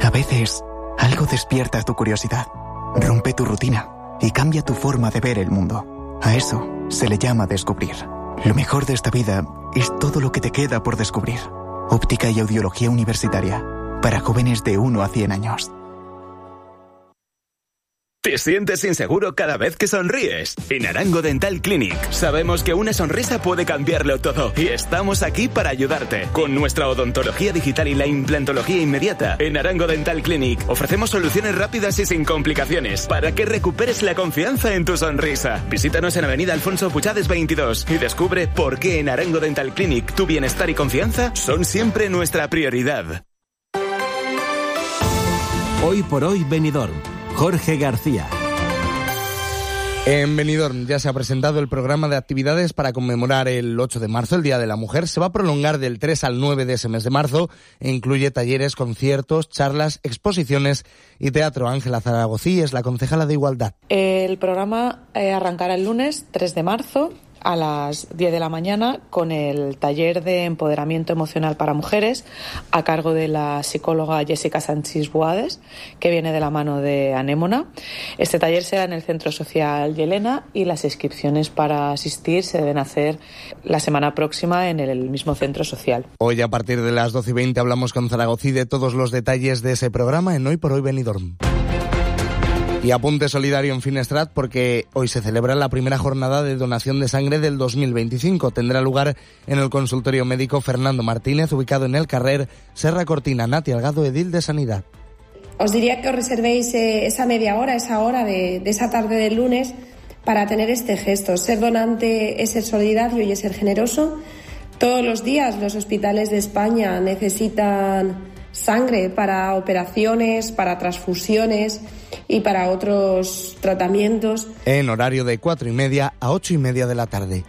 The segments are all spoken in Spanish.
A veces, algo despierta tu curiosidad, rompe tu rutina y cambia tu forma de ver el mundo. A eso se le llama descubrir. Lo mejor de esta vida es todo lo que te queda por descubrir. Óptica y audiología universitaria, para jóvenes de 1 a 100 años. ¿Te sientes inseguro cada vez que sonríes? En Arango Dental Clinic sabemos que una sonrisa puede cambiarlo todo y estamos aquí para ayudarte. Con nuestra odontología digital y la implantología inmediata, en Arango Dental Clinic ofrecemos soluciones rápidas y sin complicaciones para que recuperes la confianza en tu sonrisa. Visítanos en Avenida Alfonso Puchades 22 y descubre por qué en Arango Dental Clinic tu bienestar y confianza son siempre nuestra prioridad. Hoy por hoy Benidorm. Jorge García. En Benidorm ya se ha presentado el programa de actividades para conmemorar el 8 de marzo, el Día de la Mujer. Se va a prolongar del 3 al 9 de ese mes de marzo e incluye talleres, conciertos, charlas, exposiciones y teatro. Ángela Zaragozí es la concejala de Igualdad. El programa arrancará el lunes 3 de marzo a las 10 de la mañana con el taller de empoderamiento emocional para mujeres a cargo de la psicóloga Jessica Sánchez Boades, que viene de la mano de Anémona. Este taller será en el Centro Social Yelena y las inscripciones para asistir se deben hacer la semana próxima en el mismo centro social. Hoy a partir de las 12:20 hablamos con Zaragozí de todos los detalles de ese programa en Hoy por Hoy Benidorm. Y apunte solidario en Finestrat porque hoy se celebra la primera jornada de donación de sangre del 2025. Tendrá lugar en el consultorio médico Fernando Martínez, ubicado en el Carrer Serra Cortina. Nati Algado, edil de Sanidad. Os diría que os reservéis esa media hora, esa hora de esa tarde del lunes para tener este gesto. Ser donante es ser solidario y es ser generoso. Todos los días los hospitales de España necesitan sangre para operaciones, para transfusiones y para otros tratamientos. En horario de 4:30 a 8:30 de la tarde.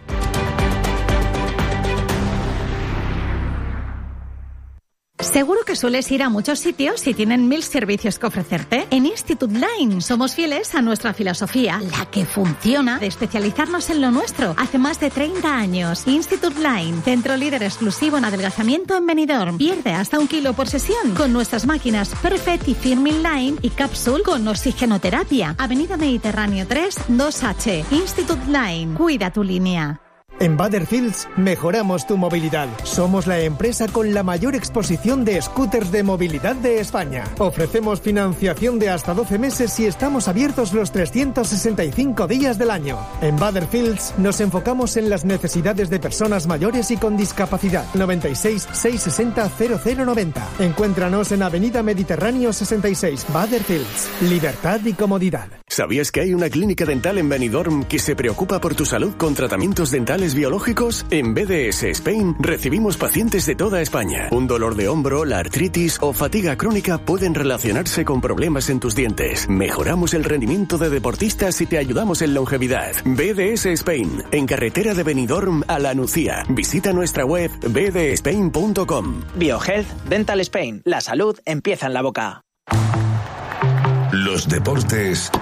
Seguro que sueles ir a muchos sitios y tienen 1000 servicios que ofrecerte. En Institut Line somos fieles a nuestra filosofía, la que funciona, de especializarnos en lo nuestro. Hace más de 30 años. Institut Line, centro líder exclusivo en adelgazamiento en Benidorm. Pierde hasta 1 kilo por sesión con nuestras máquinas Perfect y Firmin Line y Capsule con oxigenoterapia. Avenida Mediterráneo 3, 2H. Institut Line, cuida tu línea. En Butterfields mejoramos tu movilidad. Somos la empresa con la mayor exposición de scooters de movilidad de España. Ofrecemos financiación de hasta 12 meses y estamos abiertos los 365 días del año. En Butterfields nos enfocamos en las necesidades de personas mayores y con discapacidad. 96 660 0090. Encuéntranos en Avenida Mediterráneo 66. Butterfields. Libertad y comodidad. ¿Sabías que hay una clínica dental en Benidorm que se preocupa por tu salud con tratamientos dentales biológicos? En BDS Spain recibimos pacientes de toda España. Un dolor de hombro, la artritis o fatiga crónica pueden relacionarse con problemas en tus dientes. Mejoramos el rendimiento de deportistas y te ayudamos en longevidad. BDS Spain, en carretera de Benidorm a La Nucía. Visita nuestra web bdspain.com. BioHealth Dental Spain. La salud empieza en la boca. Los deportes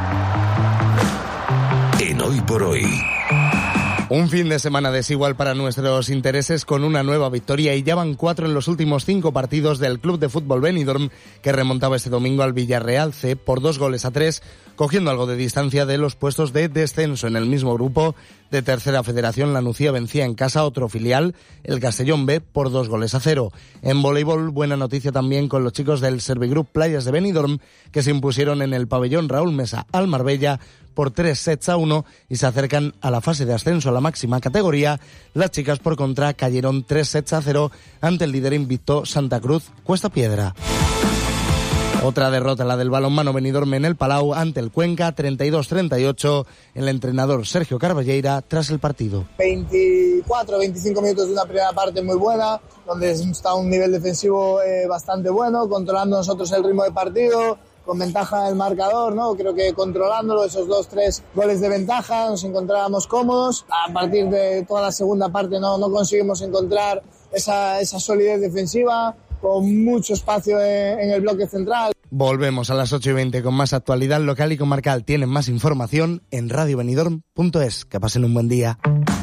en Hoy por Hoy. Un fin de semana desigual para nuestros intereses con una nueva victoria y ya van 4 en los últimos 5 partidos del Club de Fútbol Benidorm, que remontaba este domingo al Villarreal C por 2-3, cogiendo algo de distancia de los puestos de descenso. En el mismo grupo de Tercera Federación, La Nucía vencía en casa a otro filial, el Castellón B, por 2-0. En voleibol, buena noticia también con los chicos del Servigroup Playas de Benidorm, que se impusieron en el pabellón Raúl Mesa al Marbella por 3-1 y se acercan a la fase de ascenso a la máxima categoría. Las chicas, por contra, cayeron 3-0 ante el líder invicto Santa Cruz Cuesta Piedra. Otra derrota, la del balonmano Benidorm en el Palau ante el Cuenca, 32-38. El entrenador Sergio Carballeira tras el partido. 24-25 minutos de una primera parte muy buena, donde está un nivel defensivo bastante bueno, controlando nosotros el ritmo de partido, con ventaja del marcador, ¿no? Creo que controlándolo, esos 2-3 goles de ventaja, nos encontrábamos cómodos. A partir de toda la segunda parte no conseguimos encontrar esa solidez defensiva, con mucho espacio en el bloque central. Volvemos a las 8:20 con más actualidad local y comarcal. Tienen más información en radiobenidorm.es. Que pasen un buen día.